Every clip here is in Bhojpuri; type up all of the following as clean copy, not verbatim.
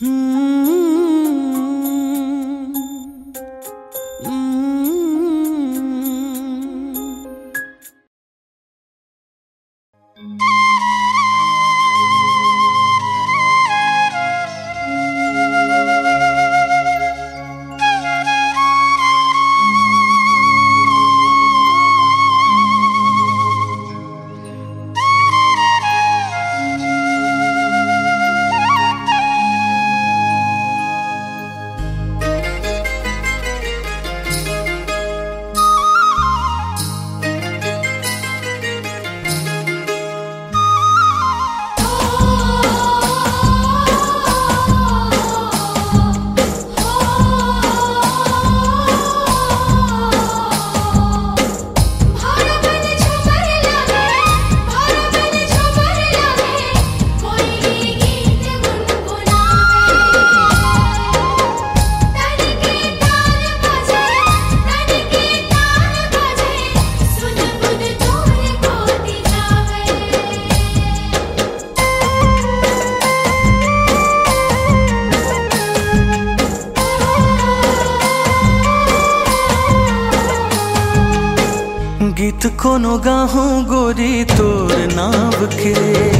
गीत कोनो गाहूं गोरी तोर नाव के,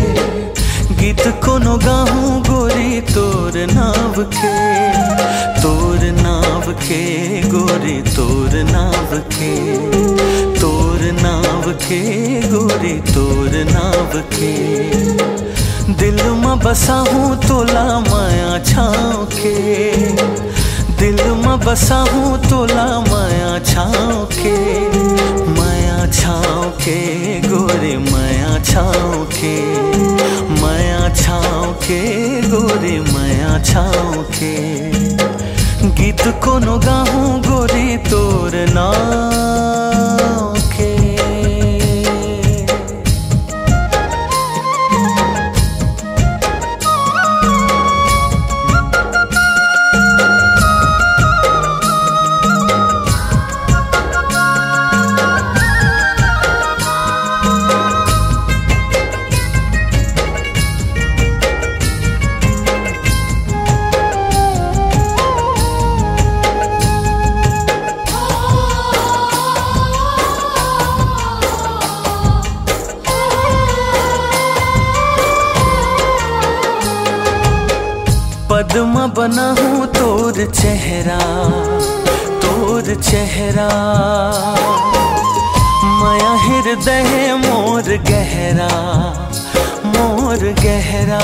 गीत कोनो गाहूं गोरी तोर नाव के, तोर नाव के गोरी तोर नाव के, तोर नाव के गोरी तोर नाव के। दिल में बसा हूँ तोला माया छाँव के, दिल में बसा हूँ तोला माया छाँव के, माया छाँव के गोरे माया छाँव के, माया छाँव के गोरे माया छाँव के। गीत कोनो गाहूं गोरी तोर नाव के। पद्म बना हूँ तोर चेहरा, तोर चेहरा, माया हृदय मोर गहरा, मोर गहरा।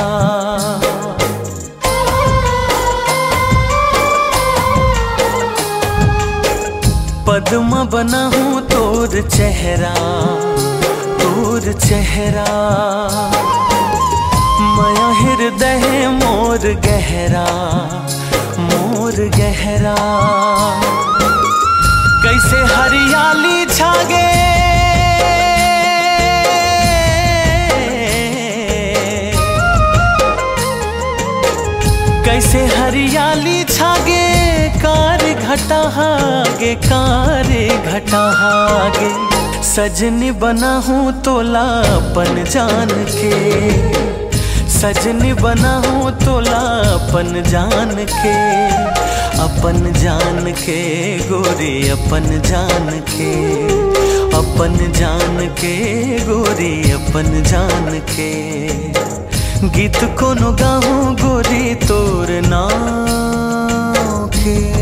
पद्म बना हूँ तोर चेहरा, तोर चेहरा, माया हृदय मोर गहरा, मोर गहरा। कैसे हरियाली छागे, कैसे हरियाली छागे, कार घटा हागे, कार घटा हागे। सजनी बना हूँ तोला अपन जान के, सजनी बना हूँ तोला अपन जान के, अपन जान के गोरी अपन जान के, अपन जान के गोरी अपन जान के। गीत कोनो गाहूं गोरी तोर नाव के।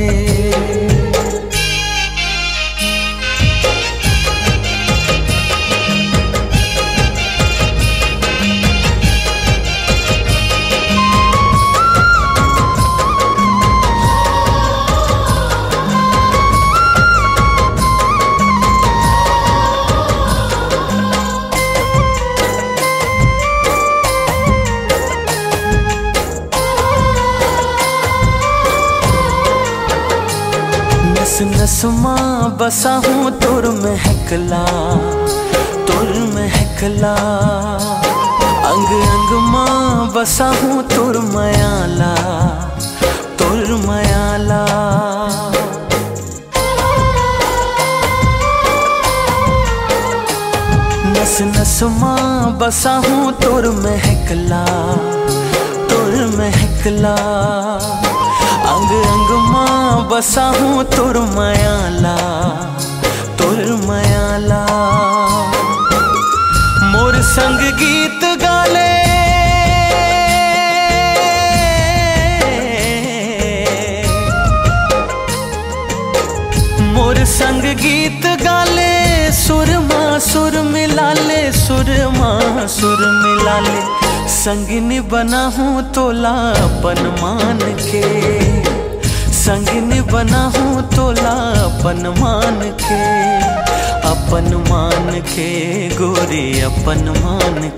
नस माँ बसा हूँ तोर महकला, तोर महकला। अंग अंग माँ बसा हूँ तोर मयाला, तोर मयाला। नस नस माँ बसा हूँ तोर महकला, तोर महकला। महकला अंग अंग मां बसा हूँ तुर मयाला मोर संग गीत गाले मोर संग गीत गाले सुर मां सुर मिला ले सुर मां सुर मिला ले संगिनी बना हूँ तोला अपन मान के संगिनी बना हूँ तोला अपन मान के गोरी अपन मान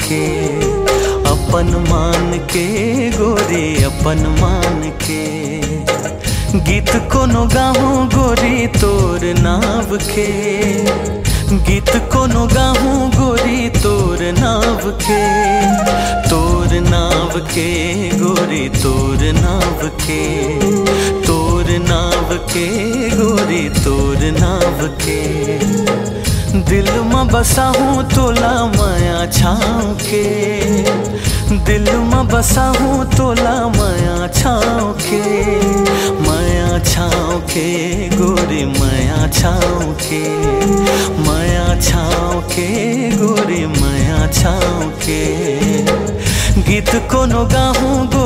के गोरी अपन मान के गीत कोनो गाहूँ गोरी तोर नाव के गीत कोनो गाहूँ गोरी तोर नाव के गोरी तोर नाव के गोरी तोर नाव के दिल में बसा हूँ तोला माया छाँव के दिल में बसा हूँ तोला माया छाँव के गोरी माया छाँव के गोरी माया छाँव के गीत कोनो गाहूँ